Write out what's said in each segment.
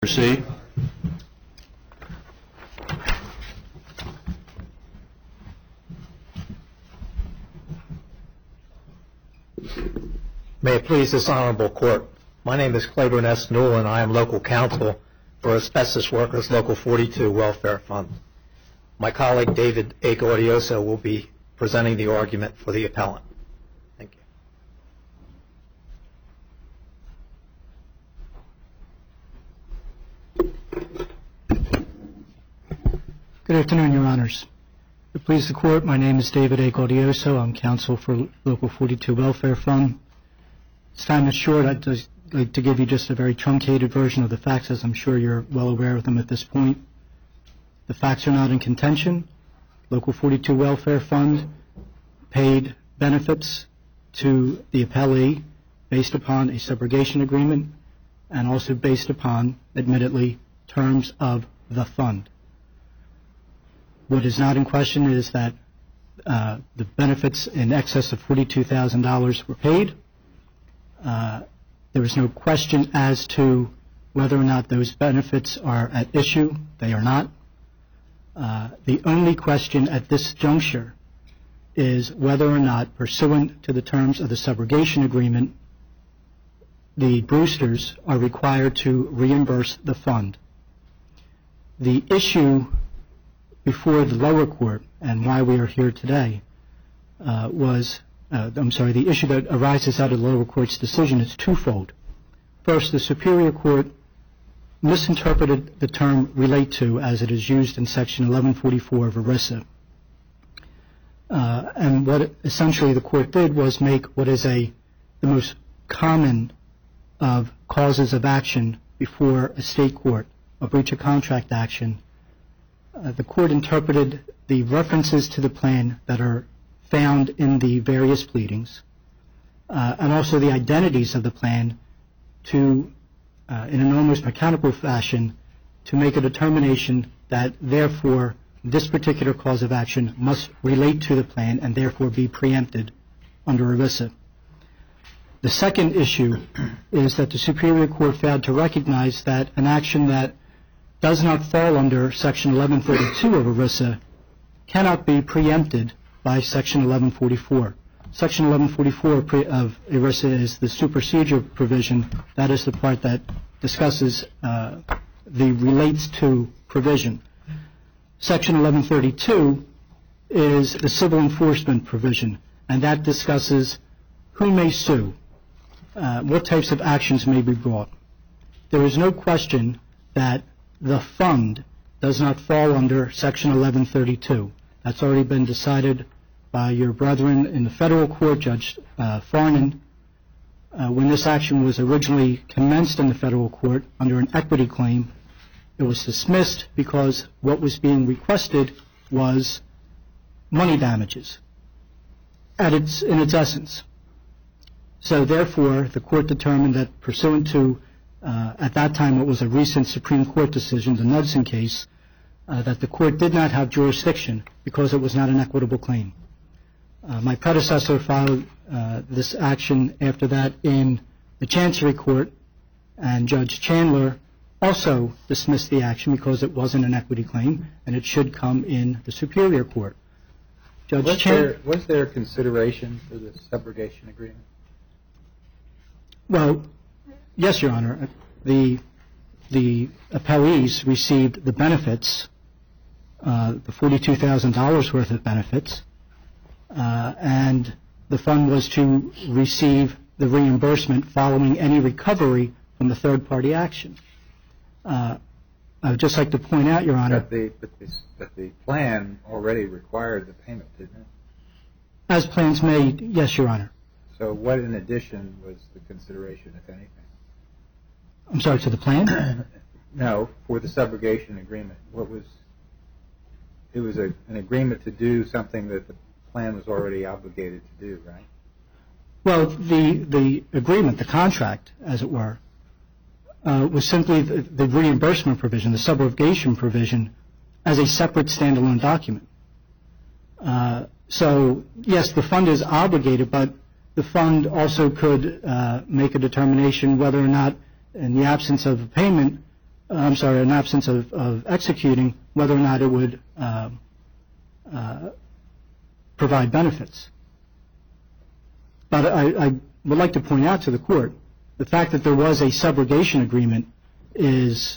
Proceed. May it please this honorable court. My name is Claiborne S. Newell, and I am local counsel for Asbestos Workers Local 42 Welfare Fund. My colleague David A. Gaudioso will be presenting the argument for the appellant. Thank you. Good afternoon, Your Honors. To please the Court, my name is David A. Gaudioso. I'm counsel for Local 42 Welfare Fund. This time is short. I'd just like to give you just a very truncated version of the facts, as I'm sure you're well aware of them at this point. The facts are not in contention. Local 42 Welfare Fund paid benefits to the appellee based upon a subrogation agreement and also based upon, admittedly, terms of the fund. What is not in question is that the benefits in excess of $42,000 were paid. There is no question as to whether or not those benefits are at issue. They are not. The only question at this juncture is whether or not, pursuant to the terms of the subrogation agreement, the Brewsters are required to reimburse the fund. The issue before the lower court, and why we are here today, the issue that arises out of the lower court's decision is twofold. First, the Superior Court misinterpreted the term relate to as it is used in Section 1144 of ERISA. And what essentially the court did was make what is the most common of causes of action before a state court, a breach of contract action. The court interpreted the references to the plan that are found in the various pleadings and also the identities of the plan to, in an almost mechanical fashion, to make a determination that, therefore, this particular cause of action must relate to the plan and therefore be preempted under ERISA. The second issue is that the Superior Court failed to recognize that an action that does not fall under Section 1132 of ERISA cannot be preempted by Section 1144. Section 1144 of ERISA is the supersedure provision. That is the part that discusses the relates to provision. Section 1132 is the civil enforcement provision, and that discusses who may sue, what types of actions may be brought. There is no question that the fund does not fall under Section 1132. That's already been decided by your brethren in the federal court, Judge Farnan. When this action was originally commenced in the federal court under an equity claim, it was dismissed because what was being requested was money damages in its essence. So therefore, the court determined that pursuant to, at that time, what was a recent Supreme Court decision, the Knudsen case, that the court did not have jurisdiction because it was not an equitable claim. My predecessor filed this action after that in the Chancery Court, and Judge Chandler also dismissed the action because it wasn't an equity claim, and it should come in the Superior Court. Was there consideration for the subrogation agreement? Well, yes, Your Honor. The appellees received the benefits, the $42,000 worth of benefits, and the fund was to receive the reimbursement following any recovery from the third-party action. I would just like to point out, Your Honor. But the plan already required the payment, didn't it? As plans made, yes, Your Honor. So what, in addition, was the consideration, if anything? I'm sorry, to the plan? No, for the subrogation agreement. It was an agreement to do something that the plan was already obligated to do, right? Well, the agreement, the contract, as it were, was simply the reimbursement provision, the subrogation provision, as a separate standalone document. So, yes, the fund is obligated, but the fund also could make a determination whether or not, in the absence of a payment, an absence of executing, whether or not it would provide benefits. But I would like to point out to the Court the fact that there was a subrogation agreement is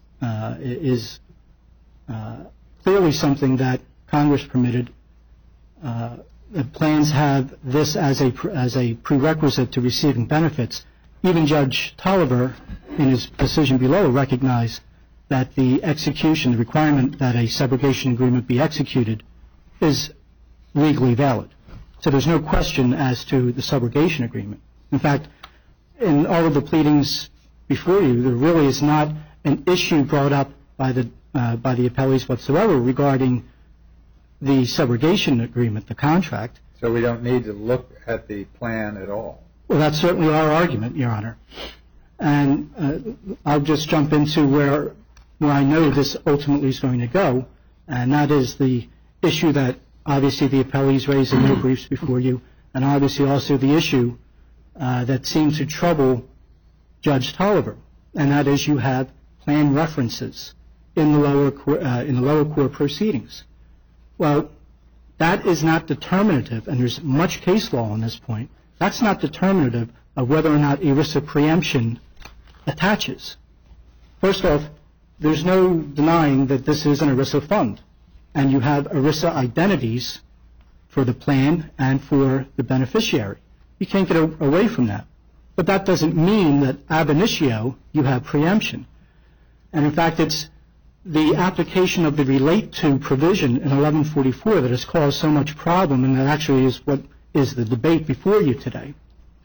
clearly something that Congress permitted. The plans have this as a prerequisite to receiving benefits. Even Judge Tolliver, in his decision below, recognized that the requirement that a subrogation agreement be executed is legally valid. So there's no question as to the subrogation agreement. In fact, in all of the pleadings before you, there really is not an issue brought up by the appellees whatsoever regarding the subrogation agreement, the contract. So we don't need to look at the plan at all? Well, that's certainly our argument, Your Honor. And I'll just jump into where I know this ultimately is going to go, and that is the issue that obviously the appellees raised in their briefs before you, and obviously also the issue that seems to trouble Judge Tolliver, and that is you have plan references in the lower court proceedings. Well, that is not determinative, and there's much case law on this point. That's not determinative of whether or not ERISA preemption attaches. First off, there's no denying that this is an ERISA fund, and you have ERISA identities for the plan and for the beneficiary. You can't get away from that. But that doesn't mean that ab initio you have preemption. And in fact, it's the application of the relate to provision in 1144 that has caused so much problem, and that actually is what is the debate before you today.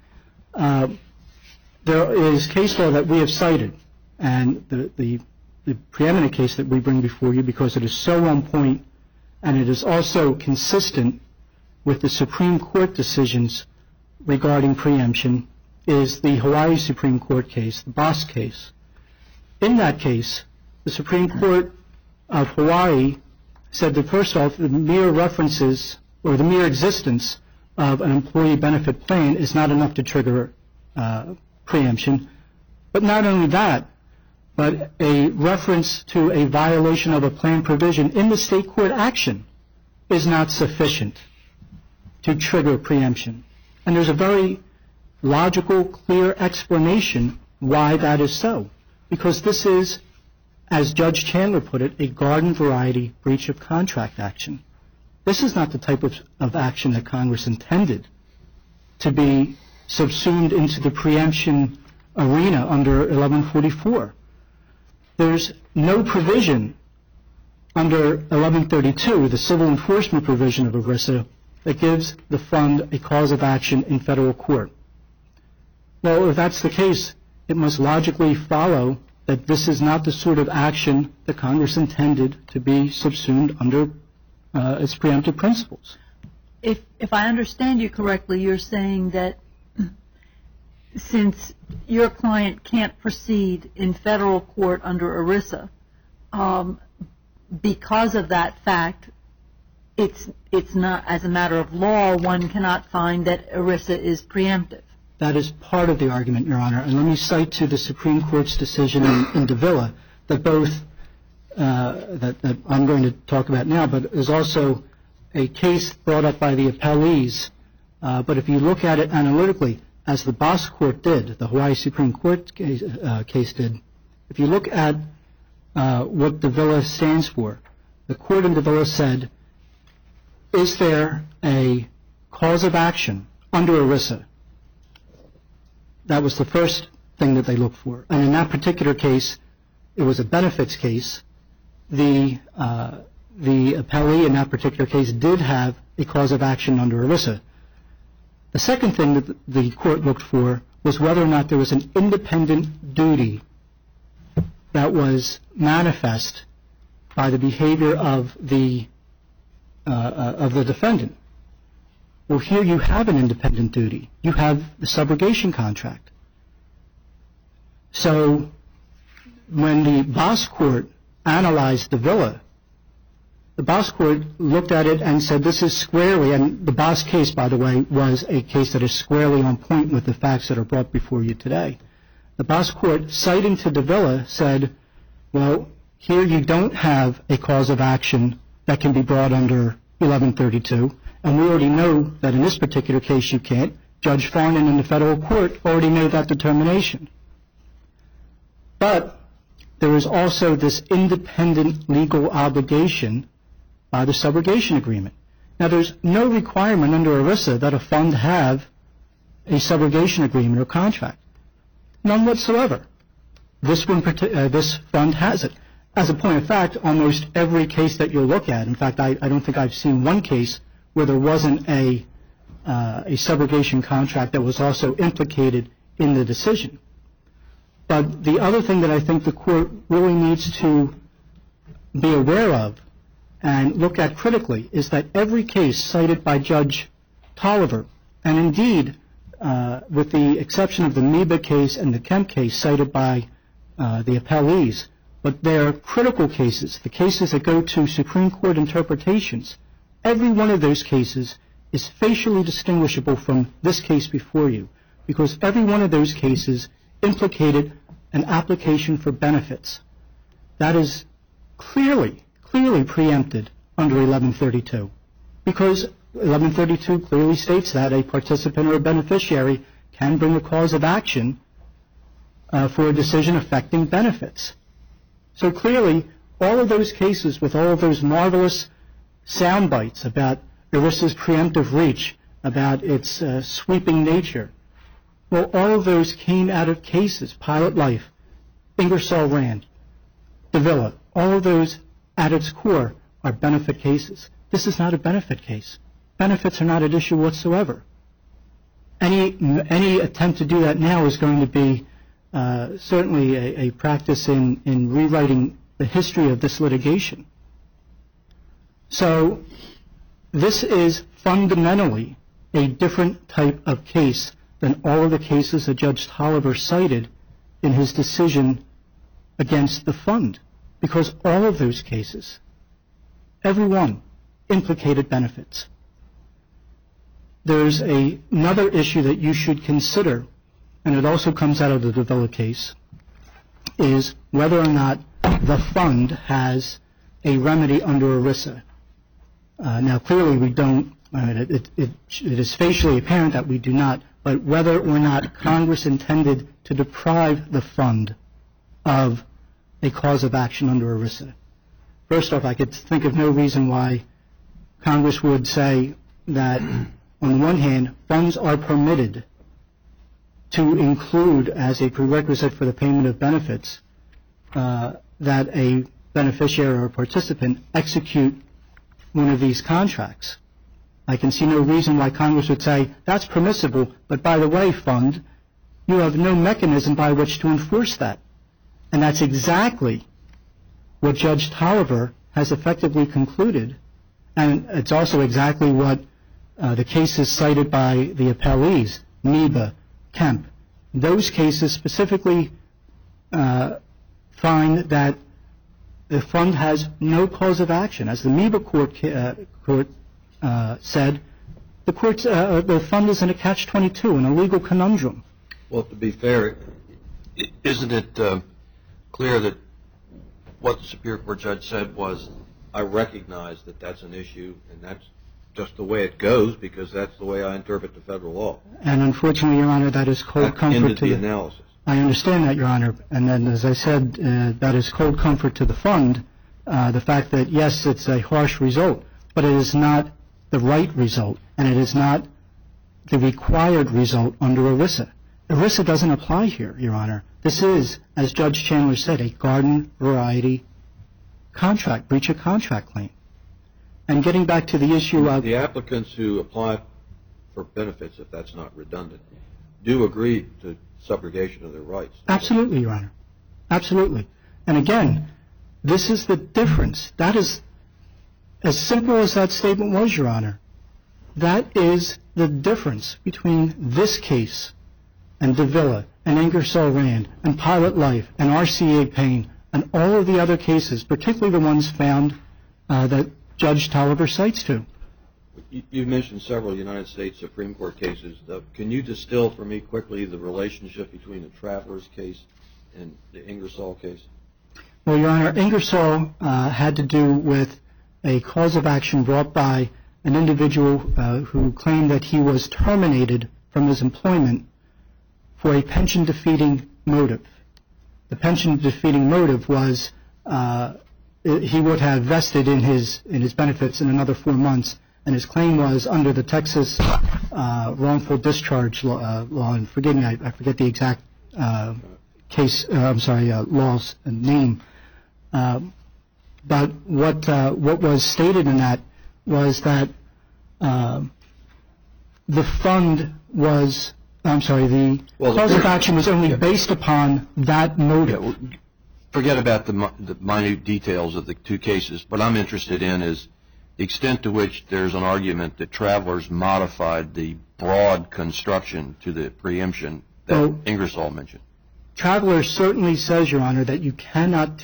There is case law that we have cited, and the preeminent case that we bring before you, because it is so on point and it is also consistent with the Supreme Court decisions regarding preemption, is the Hawaii Supreme Court case, the Boss case. In that case, the Supreme Court of Hawaii said that, first off, the mere references or the mere existence of an employee benefit plan is not enough to trigger preemption. But not only that, but a reference to a violation of a plan provision in the state court action is not sufficient to trigger preemption. And there's a very logical, clear explanation why that is so. Because this is, as Judge Chandler put it, a garden variety breach of contract action. This is not the type of action that Congress intended to be subsumed into the preemption arena under 1144. There's no provision under 1132, the civil enforcement provision of ERISA, that gives the fund a cause of action in federal court. Well, if that's the case, it must logically follow that this is not the sort of action that Congress intended to be subsumed under its preemptive principles. If I understand you correctly, you're saying that since your client can't proceed in federal court under ERISA, because of that fact, it's not, as a matter of law, one cannot find that ERISA is preemptive. That is part of the argument, Your Honor. And let me cite to the Supreme Court's decision in Davila that both that I'm going to talk about now, but there's also a case brought up by the appellees. But if you look at it analytically, as the Boss Court did, the Hawaii Supreme Court case did, if you look at what Davila stands for, the court in Davila said, is there a cause of action under ERISA? That was the first thing that they looked for. And in that particular case, it was a benefits case. The appellee in that particular case did have a cause of action under ERISA. The second thing that the court looked for was whether or not there was an independent duty that was manifest by the behavior of the defendant. Well, here you have an independent duty. You have the subrogation contract. So when the Boss Court analyzed Davila, the Boss Court looked at it and said this is squarely, and the Boss case, by the way, was a case that is squarely on point with the facts that are brought before you today. The Boss Court, citing to Davila, said Well, here you don't have a cause of action that can be brought under 1132, and we already know that in this particular case you can't. Judge Farnan in the federal court already made that determination. But there is also this independent legal obligation by the subrogation agreement. Now, there's no requirement under ERISA that a fund have a subrogation agreement or contract. None whatsoever. This fund has it. As a point of fact, almost every case that you'll look at, in fact, I don't think I've seen one case where there wasn't a subrogation contract that was also implicated in the decision. But the other thing that I think the court really needs to be aware of and look at critically is that every case cited by Judge Tolliver, and indeed, with the exception of the MEBA case and the Kemp case cited by the appellees, but they're critical cases, the cases that go to Supreme Court interpretations, every one of those cases is facially distinguishable from this case before you, because every one of those cases implicated an application for benefits. That is clearly preempted under 1132, because 1132 clearly states that a participant or a beneficiary can bring a cause of action for a decision affecting benefits. So clearly, all of those cases with all of those marvelous sound bites about ERISA's preemptive reach, about its sweeping nature, well, all of those came out of cases, Pilot Life, Ingersoll Rand, Davila, all of those at its core are benefit cases. This is not a benefit case. Benefits are not at issue whatsoever. Any attempt to do that now is going to be certainly a practice in rewriting the history of this litigation. So this is fundamentally a different type of case than all of the cases that Judge Tolliver cited in his decision against the fund, because all of those cases, every one, implicated benefits. There's another issue that you should consider, and it also comes out of the Davila case, is whether or not the fund has a remedy under ERISA. Now, clearly we don't, it is facially apparent that we do not, but whether or not Congress intended to deprive the fund of a cause of action under ERISA. First off, I could think of no reason why Congress would say that, on the one hand, funds are permitted to include as a prerequisite for the payment of benefits that a beneficiary or a participant execute one of these contracts. I can see no reason why Congress would say, that's permissible, but by the way, fund, you have no mechanism by which to enforce that. And that's exactly what Judge Tolliver has effectively concluded, and it's also exactly what the cases cited by the appellees, MEBA, Kemp, those cases specifically find that the fund has no cause of action. As the MEBA court said, the fund is in a catch-22, in a legal conundrum. Well, to be fair, isn't it clear that what the Superior Court judge said was, I recognize that that's an issue, and that's just the way it goes, because that's the way I interpret the federal law. And unfortunately, Your Honor, that is cold comfort to the analysis. I understand that, Your Honor. And then, as I said, that is cold comfort to the fund, the fact that, yes, it's a harsh result, but it is not the right result, and it is not the required result under ERISA. ERISA doesn't apply here, Your Honor. This is, as Judge Chandler said, a garden variety contract, breach of contract claim. And getting back to the issue of the applicants who apply for benefits, if that's not redundant, do agree to subrogation of their rights. Absolutely, Your Honor. Absolutely. And again, this is the difference. That is, as simple as that statement was, Your Honor, that is the difference between this case and Davila and Ingersoll Rand and Pilot Life and RCA Payne and all of the other cases, particularly the ones found that Judge Tolliver cites to. You mentioned several United States Supreme Court cases. Can you distill for me quickly the relationship between the Travelers case and the Ingersoll case? Well, Your Honor, Ingersoll had to do with a cause of action brought by an individual who claimed that he was terminated from his employment for a pension-defeating motive. The pension-defeating motive was he would have vested in his benefits in another 4 months, and his claim was under the Texas wrongful discharge law, and forgive me, I forget the exact law's name. But what was stated in that was that the fund was, the cause of action was only based upon that motive. Yeah, forget about the minute details of the two cases. What I'm interested in is the extent to which there's an argument that Travelers modified the broad construction to the preemption that Ingersoll mentioned. Travelers certainly says, Your Honor, that you cannot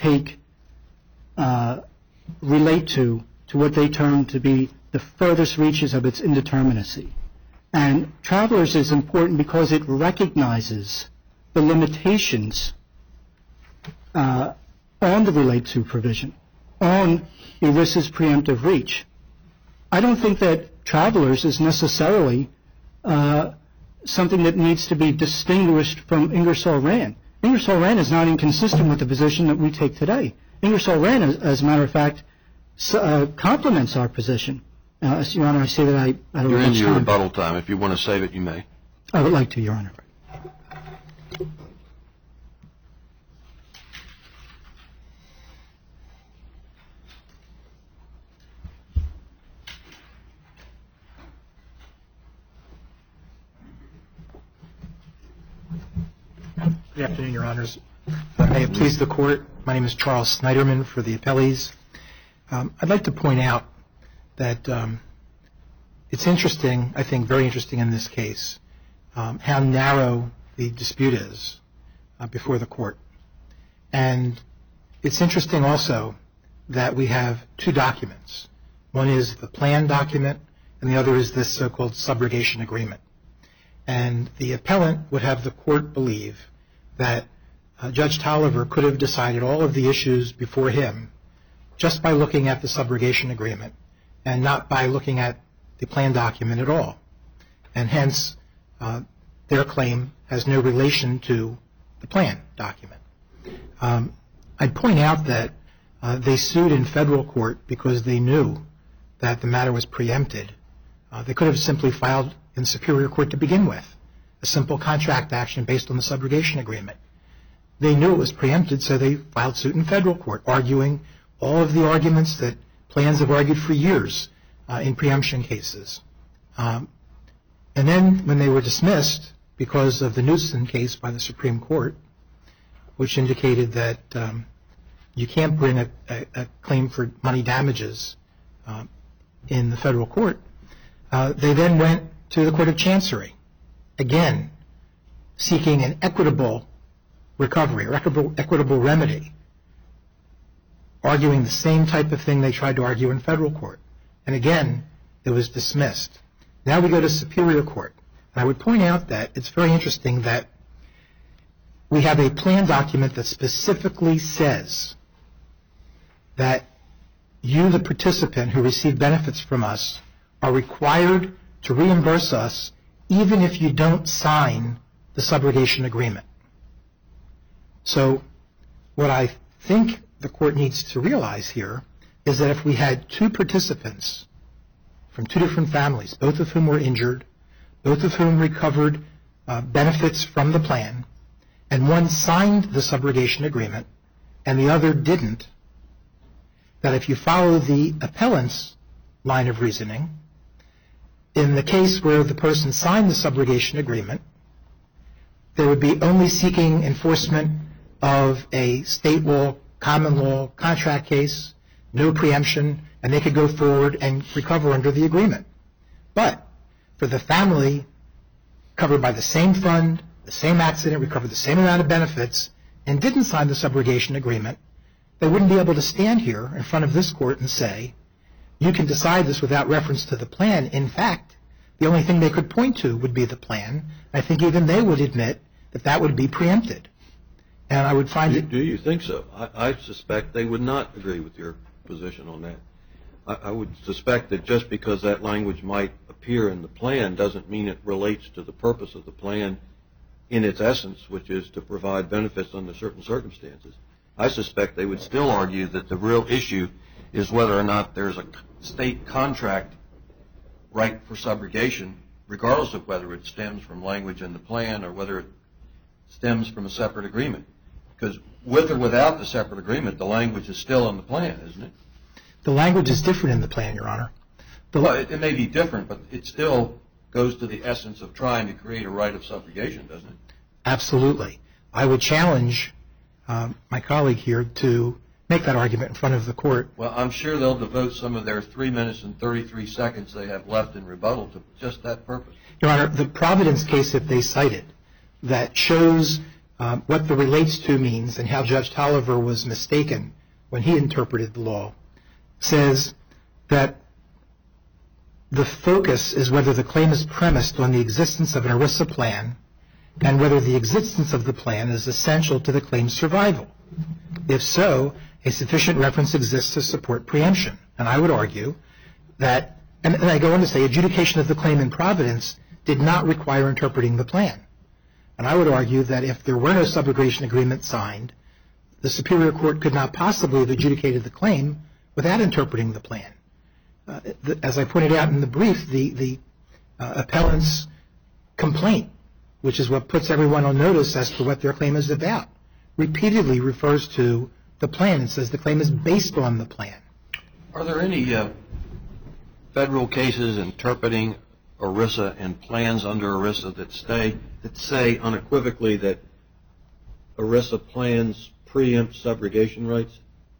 relate to what they term to be the furthest reaches of its indeterminacy. And Travelers is important because it recognizes the limitations on the relate to provision, on ERISA's preemptive reach. I don't think that Travelers is necessarily something that needs to be distinguished from Ingersoll-Rand. Ingersoll-Rand is not inconsistent with the position that we take today. Ingersoll-Rand, as a matter of fact, complements our position. Your Honor, I say that I don't have time. You're in your rebuttal time. If you want to save it, you may. I would like to, Your Honor. Good afternoon, Your Honors. May it please the Court, my name is Charles Snyderman for the appellees. I'd like to point out that it's interesting, I think very interesting in this case, how narrow the dispute is before the Court. And it's interesting also that we have two documents. One is the plan document, and the other is this so-called subrogation agreement. And the appellant would have the Court believe that Judge Tolliver could have decided all of the issues before him just by looking at the subrogation agreement and not by looking at the plan document at all. And hence, their claim has no relation to the plan document. I'd point out that they sued in federal court because they knew that the matter was preempted. They could have simply filed in Superior Court to begin with, a simple contract action based on the subrogation agreement. They knew it was preempted, so they filed suit in federal court, arguing all of the arguments that plans have argued for years in preemption cases. And then when they were dismissed because of the Newsom case by the Supreme Court, which indicated that you can't bring a claim for money damages in the federal court, they then went to the Court of Chancery, again, seeking an equitable recovery, or equitable remedy, arguing the same type of thing they tried to argue in federal court. And again, it was dismissed. Now we go to Superior Court. And I would point out that it's very interesting that we have a plan document that specifically says that you, the participant who received benefits from us, are required to reimburse us even if you don't sign the subrogation agreement. So what I think the Court needs to realize here is that if we had two participants from two different families, both of whom were injured, both of whom recovered benefits from the plan, and one signed the subrogation agreement and the other didn't, that if you follow the appellant's line of reasoning, in the case where the person signed the subrogation agreement, they would be only seeking enforcement of a state law, common law contract case, no preemption, and they could go forward and recover under the agreement. But for the family covered by the same fund, the same accident, recovered the same amount of benefits, and didn't sign the subrogation agreement, they wouldn't be able to stand here in front of this Court and say, you can decide this without reference to the plan. In fact, the only thing they could point to would be the plan. I think even they would admit that that would be preempted. And I would find it... Do you think so? I suspect they would not agree with your position on that. I would suspect that just because that language might appear in the plan doesn't mean it relates to the purpose of the plan in its essence, which is to provide benefits under certain circumstances. I suspect they would still argue that the real issue is whether or not there's a state contract right for subrogation, regardless of whether it stems from language in the plan or whether it stems from a separate agreement. Because with or without the separate agreement, the language is still in the plan, isn't it? The language is different in the plan, Your Honor. Well, it may be different, but it still goes to the essence of trying to create a right of subrogation, doesn't it? Absolutely. I would challenge my colleague here to make that argument in front of the court. Well, I'm sure they'll devote some of their 3 minutes and 33 seconds they have left in rebuttal to just that purpose. Your Honor, the Providence case that they cited that shows what the relates to means and how Judge Tolliver was mistaken when he interpreted the law says that the focus is whether the claim is premised on the existence of an ERISA plan and whether the existence of the plan is essential to the claim's survival. If so, a sufficient reference exists to support preemption. And I would argue that, and I go on to say, adjudication of the claim in Providence did not require interpreting the plan. And I would argue that if there were no subrogation agreement signed, the Superior Court could not possibly have adjudicated the claim without interpreting the plan. As I pointed out in the brief, the appellant's complaint, which is what puts everyone on notice as to what their claim is about, repeatedly refers to the plan and says the claim is based on the plan. Are there any federal cases interpreting ERISA and plans under ERISA that say unequivocally that ERISA plans preempt subrogation rights?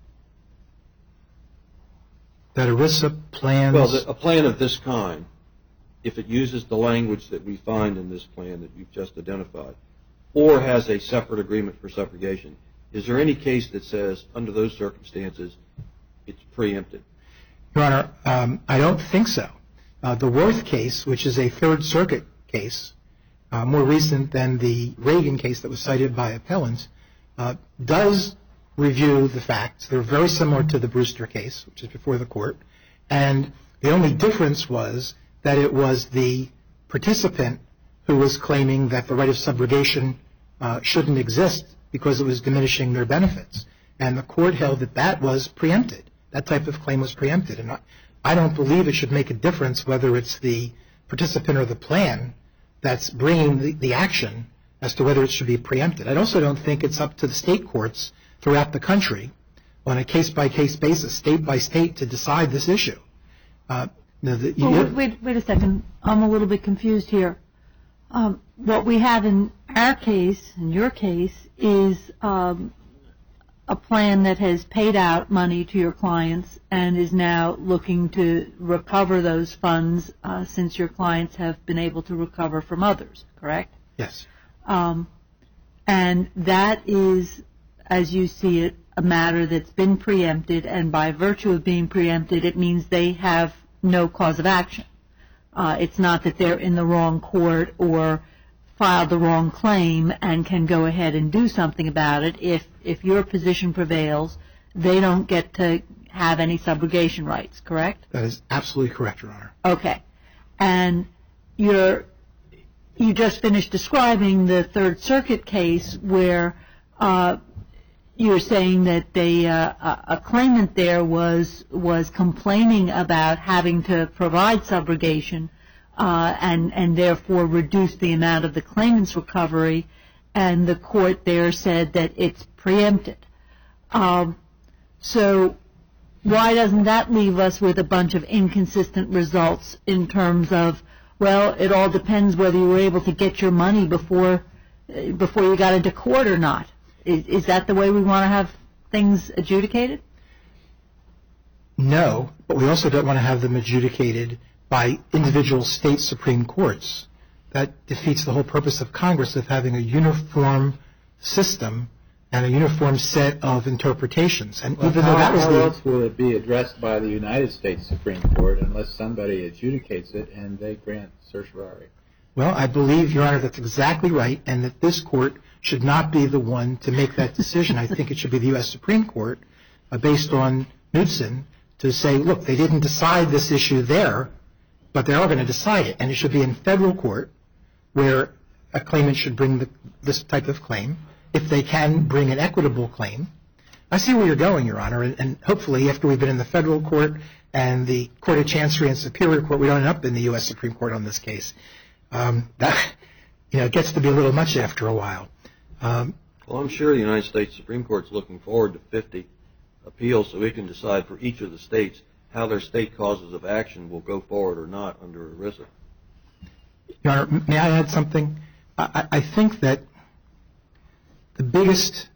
That ERISA plans... Well, a plan of this kind, if it uses the language that we find in this plan that you've just identified, or has a separate agreement for subrogation, is there any case that says under those circumstances it's preempted? Your Honor, I don't think so. The Worth case, which is a Third Circuit case, more recent than the Reagan case that was cited by appellants, does review the facts. They're very similar to the Brewster case, which is before the court. And the only difference was that it was the participant who was claiming that the right of subrogation shouldn't exist because it was diminishing their benefits. And the court held that that was preempted. That type of claim was preempted. And I don't believe it should make a difference whether it's the participant or the plan that's bringing the action as to whether it should be preempted. I also don't think it's up to the state courts throughout the country on a case-by-case basis, state-by-state, to decide this issue. Wait a second. I'm a little bit confused here. What we have in our case, in your case, is a plan that has paid out money to your clients and is now looking to recover those funds since your clients have been able to recover from others, correct? Yes. And that is, as you see it, a matter that's been preempted, and by virtue of being preempted, it means they have no cause of action. It's not that they're in the wrong court or filed the wrong claim and can go ahead and do something about it. If your position prevails, they don't get to have any subrogation rights, correct? That is absolutely correct, Your Honor. Okay. And you just finished describing the Third Circuit case where you're saying that a claimant there was complaining about having to provide subrogation and therefore reduce the amount of the claimant's recovery, and the court there said that it's preempted. So why doesn't that leave us with a bunch of inconsistent results in terms of, well, it all depends whether you were able to get your money before you got into court or not? Is that the way we want to have things adjudicated? No, but we also don't want to have them adjudicated by individual state supreme courts. That defeats the whole purpose of Congress of having a uniform system and a uniform set of interpretations. And well, even though that was how else will it be addressed by the United States Supreme Court unless somebody adjudicates it and they grant certiorari? Well, I believe, Your Honor, that's exactly right, and that this court should not be the one to make that decision. I think it should be the U.S. Supreme Court, based on Knudsen, to say, look, they didn't decide this issue there, but they are going to decide it. And it should be in federal court where a claimant should bring this type of claim, if they can bring an equitable claim. I see where you're going, Your Honor, and hopefully after we've been in the federal court and the Court of Chancery and Superior Court, we don't end up in the U.S. Supreme Court on this case. That it gets to be a little much after a while. Well, I'm sure the United States Supreme Court's looking forward to 50 appeals so we can decide for each of the states how their state causes of action will go forward or not under ERISA. Your Honor, may I add something? I think that the biggest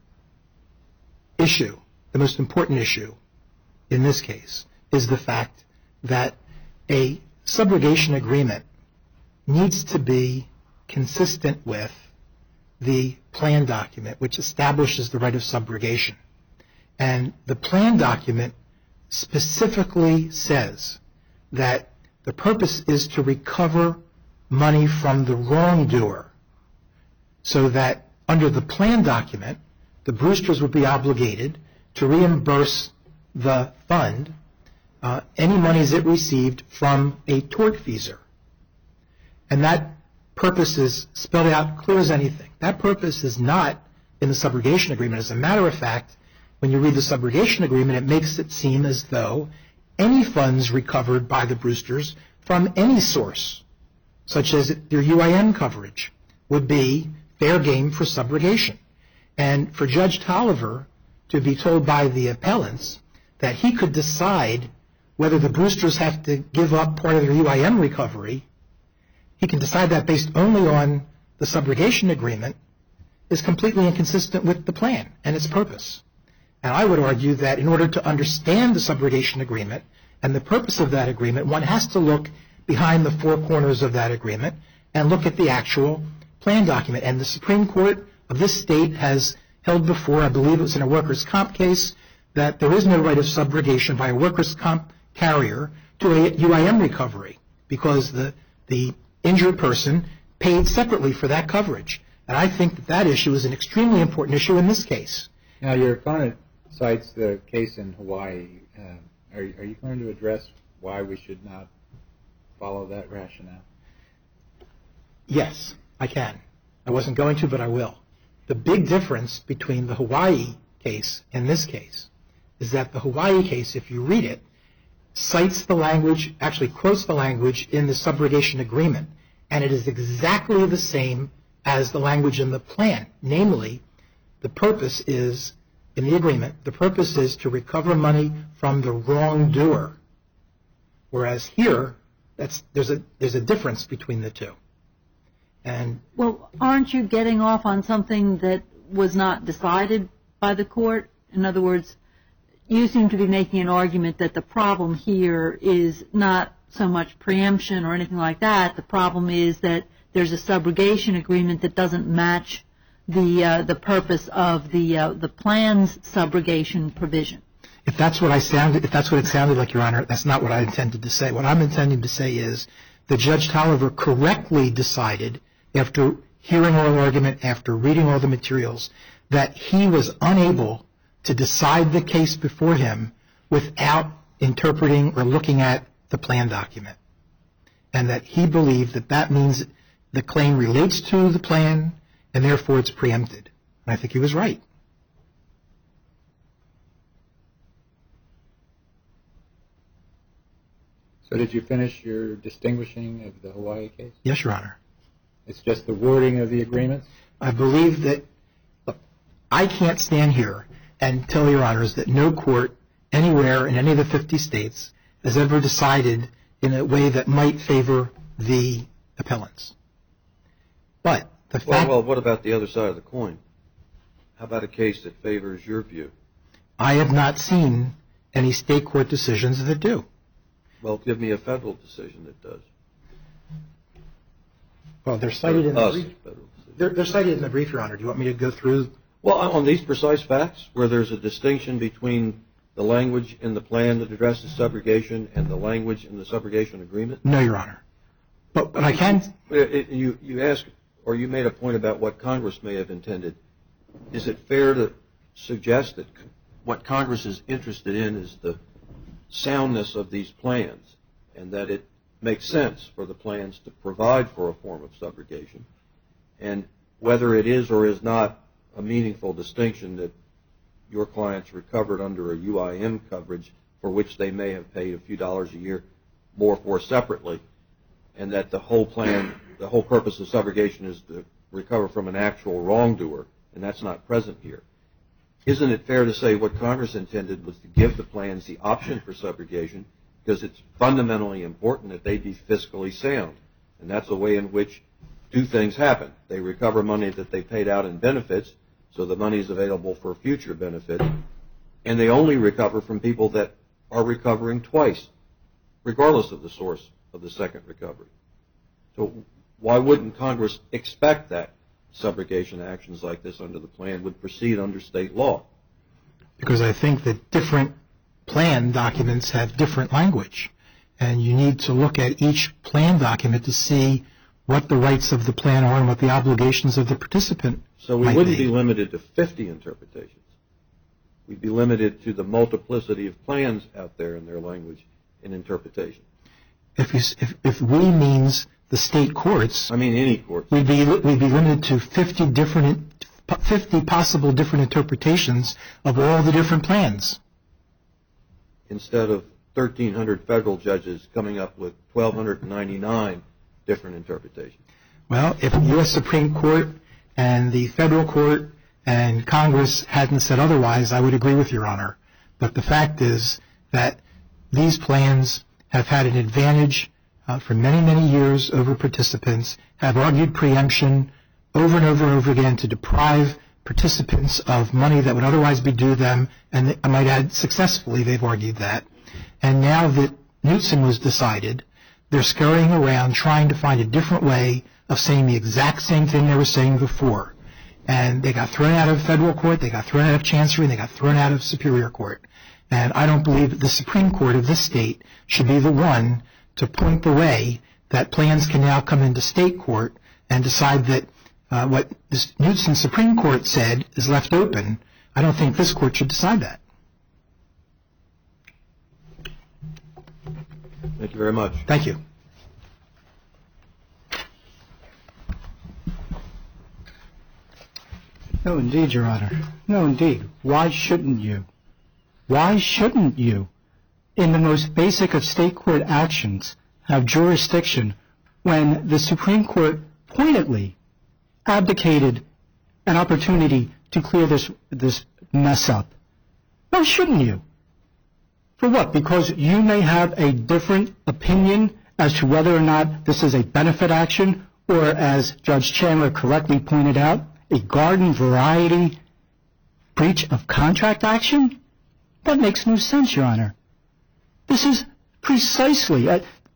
issue, the most important issue in this case, is the fact that a subrogation agreement needs to be consistent with the plan document, which establishes the right of subrogation. And the plan document specifically says that the purpose is to recover money from the wrongdoer, so that under the plan document, the Brewsters would be obligated to reimburse the fund any monies it received from a tortfeasor. And that purpose is spelled out clear as anything. That purpose is not in the subrogation agreement. As a matter of fact, when you read the subrogation agreement, it makes it seem as though any funds recovered by the Brewsters from any source, such as their UIM coverage, would be fair game for subrogation. And for Judge Tolliver to be told by the appellants that he could decide whether the Brewsters have to give up part of their UIM recovery, he can decide that based only on the subrogation agreement, is completely inconsistent with the plan and its purpose. And I would argue that in order to understand the subrogation agreement and the purpose of that agreement, one has to look behind the four corners of that agreement and look at the actual plan document. And the Supreme Court of this state has held before, I believe it was in a workers' comp case, that there is no right of subrogation by a workers' comp carrier to a UIM recovery because the injured person paid separately for that coverage. And I think that that issue is an extremely important issue in this case. Now, your opponent cites the case in Hawaii. Are you going to address why we should not follow that rationale? Yes, I can. I wasn't going to, but I will. The big difference between the Hawaii case and this case is that the Hawaii case, if you read it, cites the language, actually quotes the language in the subrogation agreement, and it is exactly the same as the language in the plan. Namely, the purpose is, in the agreement, the purpose is to recover money from the wrongdoer. Whereas here, there's a difference between the two. And well, aren't you getting off on something that was not decided by the court? In other words, you seem to be making an argument that the problem here is not so much preemption or anything like that. The problem is that there's a subrogation agreement that doesn't match the purpose of the plan's subrogation provision. If that's what it sounded like, Your Honor, that's not what I intended to say. What I'm intending to say is that Judge Tolliver correctly decided, after hearing oral argument, after reading all the materials, that he was unable to decide the case before him without interpreting or looking at the plan document. And that he believed that that means the claim relates to the plan and therefore it's preempted. And I think he was right. So did you finish your distinguishing of the Hawaii case? Yes, Your Honor. It's just the wording of the agreements? I believe that, look, I can't stand here and tell Your Honors that no court anywhere in any of the 50 states has ever decided in a way that might favor the appellants. But the fact... Well, what about the other side of the coin? How about a case that favors your view? I have not seen any state court decisions that do. Well, give me a federal decision that does. Well, they're cited in the brief. They're cited in the brief, Your Honor. Do you want me to go through? Well, on these precise facts, where there's a distinction between the language in the plan that addresses subrogation and the language in the subrogation agreement? No, Your Honor. But I can... You ask or you made a point about what Congress may have intended. Is it fair to suggest that what Congress is interested in is the soundness of these plans, and that it makes sense for the plans to provide for a form of subrogation, and whether it is or is not a meaningful distinction that your clients recovered under a UIM coverage for which they may have paid a few dollars a year more for separately, and that the whole plan, the whole purpose of subrogation is to recover from an actual wrongdoer, and that's not present here. Isn't it fair to say what Congress intended was to give the plans the option for subrogation because it's fundamentally important that they be fiscally sound, and that's a way in which two things happen. They recover money that they paid out in benefits, so the money is available for future benefits, and they only recover from people that are recovering twice, regardless of the source of the second recovery. So why wouldn't Congress expect that subrogation actions like this under the plan would proceed under state law? Because I think that different plan documents have different language, and you need to look at each plan document to see what the rights of the plan are and what the obligations of the participant So we might wouldn't be. be limited to 50 interpretations. We'd be limited to the multiplicity of plans out there in their language and interpretation. If we means the state courts, I mean any courts. we'd be limited to 50 possible different interpretations of all the different plans. Instead of 1,300 federal judges coming up with 1,299 different interpretations. Well, if the U.S. Supreme Court and the federal court and Congress hadn't said otherwise, I would agree with Your Honor. But the fact is that these plans have had an advantage for many, many years over participants, have argued preemption over and over and over again to deprive participants of money that would otherwise be due them, and I might add successfully they've argued that. And now that Knutson was decided, they're scurrying around trying to find a different way of saying the exact same thing they were saying before. And they got thrown out of federal court, they got thrown out of Chancery, and they got thrown out of Superior Court. And I don't believe that the Supreme Court of this state should be the one to point the way that plans can now come into state court and decide that what this Knutson Supreme Court said is left open. I don't think this court should decide that. Thank you very much. Thank you. No, indeed, Your Honor. No, indeed. Why shouldn't you? Why shouldn't you, in the most basic of state court actions, have jurisdiction when the Supreme Court pointedly abdicated an opportunity to clear this mess up? Why shouldn't you? For what? Because you may have a different opinion as to whether or not this is a benefit action or, as Judge Chandler correctly pointed out, a garden variety breach of contract action? That makes no sense, Your Honor. This is precisely,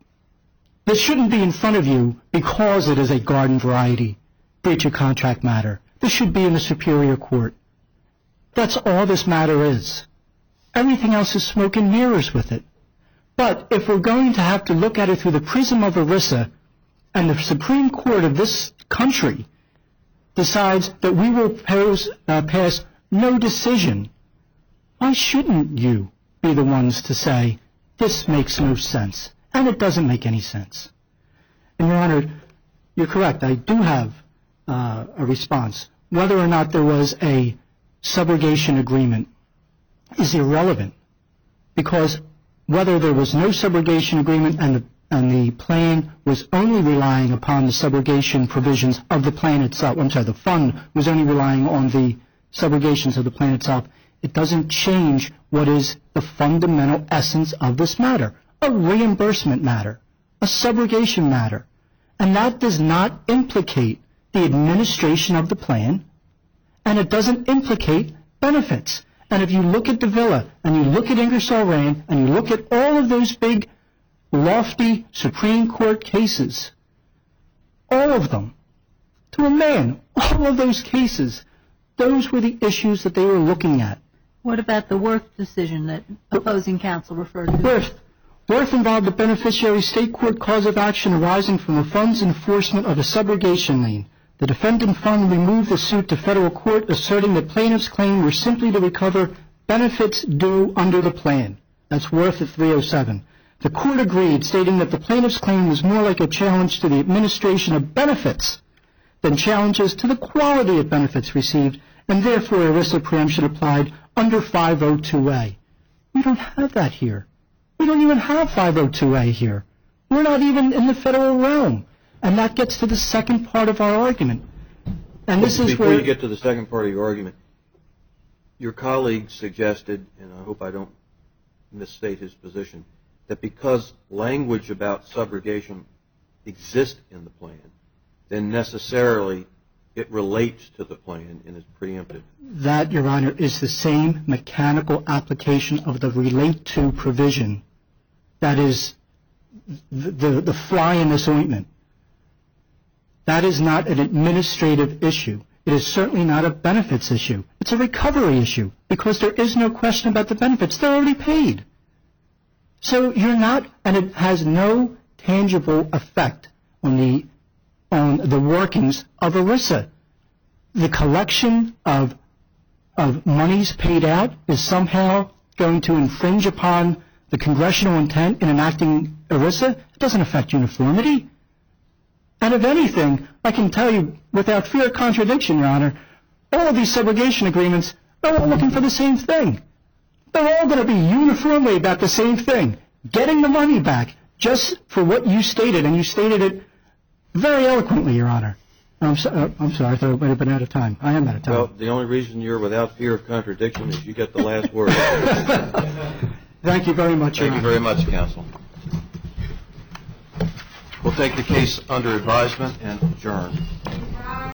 this shouldn't be in front of you because it is a garden variety breach of contract matter. This should be in the Superior Court. That's all this matter is. Everything else is smoke and mirrors with it. But if we're going to have to look at it through the prism of ERISA, and the Supreme Court of this country decides that we will pass no decision, why shouldn't you be the ones to say, this makes no sense, and it doesn't make any sense? And, Your Honor, you're correct. I do have a response. Whether or not there was a subrogation agreement is irrelevant, because whether there was no subrogation agreement and the plan was only relying upon the subrogation provisions of the plan itself, the fund was only relying on the subrogations of the plan itself, it doesn't change what is the fundamental essence of this matter, a reimbursement matter, a subrogation matter. And that does not implicate the administration of the plan, and it doesn't implicate benefits. And if you look at Davila, and you look at Ingersoll Rand, and you look at all of those big, lofty Supreme Court cases, all of them, to a man, all of those cases, those were the issues that they were looking at. What about the Worth decision that opposing counsel referred to? Worth involved a beneficiary state court cause of action arising from the fund's enforcement of a subrogation lien. The defendant fund removed the suit to federal court, asserting that plaintiff's claim were simply to recover benefits due under the plan. That's Worth at 307. The court agreed, stating that the plaintiff's claim was more like a challenge to the administration of benefits than challenges to the quality of benefits received, and therefore ERISA preemption applied under 502A. We don't have that here. We don't even have 502A here. We're not even in the federal realm. And that gets to the second part of our argument. And this is Before where... you get to the second part of your argument, your colleague suggested, and I hope I don't misstate his position, that because language about subrogation exists in the plan, then necessarily it relates to the plan and is preempted. That, Your Honor, is the same mechanical application of the relate to provision that is the fly in this ointment. That is not an administrative issue. It is certainly not a benefits issue. It's a recovery issue because there is no question about the benefits. They're already paid. So you're not, and it has no tangible effect on the workings of ERISA. The collection of monies paid out is somehow going to infringe upon the congressional intent in enacting ERISA. It doesn't affect uniformity. And if anything, I can tell you without fear of contradiction, Your Honor, all of these subrogation agreements are all looking for the same thing. They're all going to be uniformly about the same thing, getting the money back just for what you stated, and you stated it very eloquently, Your Honor. I'm sorry, I thought I might have been out of time. I am out of time. Well, the only reason you're without fear of contradiction is you get the last word. Thank you very much, Your Honor. Thank you very much, counsel. We'll take the case under advisement and adjourn.